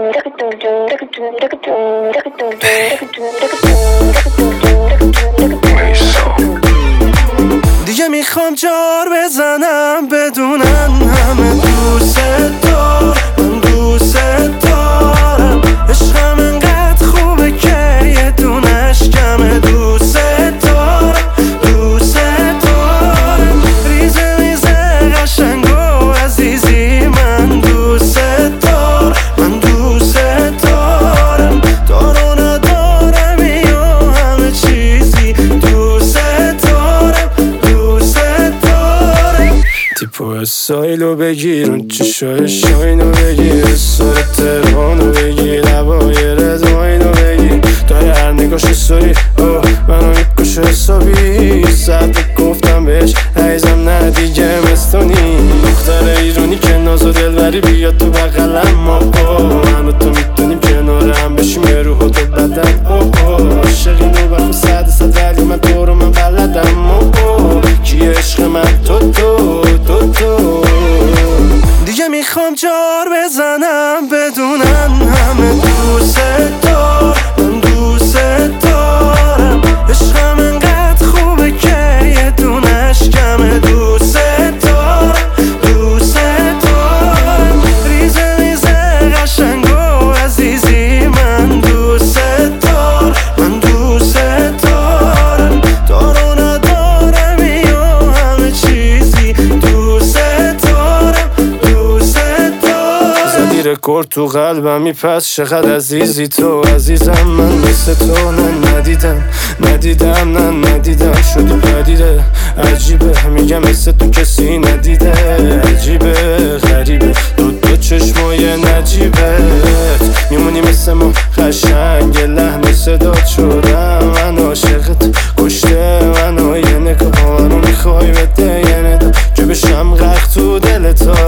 دیگه میخوام جار بزنم بدونن همه دوست دار، من دوست دارم. عشقم انقدر خوبه که یه دونش کمه. دوست دارم دوست دارم، ریزه ریزه قشنگ و عزیزی. من دوست دارم من دوست دارم، دارو ندارم یا همه چیزی. دوست دارم دوست دارم. تیپو اسایلو بگیر، اون چشای شاینو بگیر، سر تلفونو بگیر، لبای رضوینو بگیر. داره هر نگاش سوری منو میکشه حسابی. صد گفتم بهش عیزم نه دیگه مستونی. دختر ایرانی که ناز و دلبری بیاد تو بغلم. من و تو میتونیم کنار هم بشیم یه روح و دل بدن. عاشقین و بخون صد ولی من تو رو من بلدم. کیه عشق من؟ تو دیگه میخوام جار بزنم بدونن همه دوست دار، من دوست دارم. عشقم انقدر خوبه که یه دونش کمه. دوست دارم دوست دارم، ریزه ریزه قشنگ و عزیزی. من دوست دارم من دوست دارم، دارو ندارم یا همه چیزی. دوست دارم دوست دارم. زدی رکورد تو قلبم میپس چقدر عزیزی تو عزیزم. من مثل تو ندیدم شدی پدیده عجیبه. میگم مثل تو کسی ندیده، عجیبه غریبه دو چشمای نجیبت. میمونی مثل ما قشنگ لحن صدات شدم. من عاشقت کشته منو، یه نگاه رو میخوای بده یه ندا جو بشم غرق تو دل تو.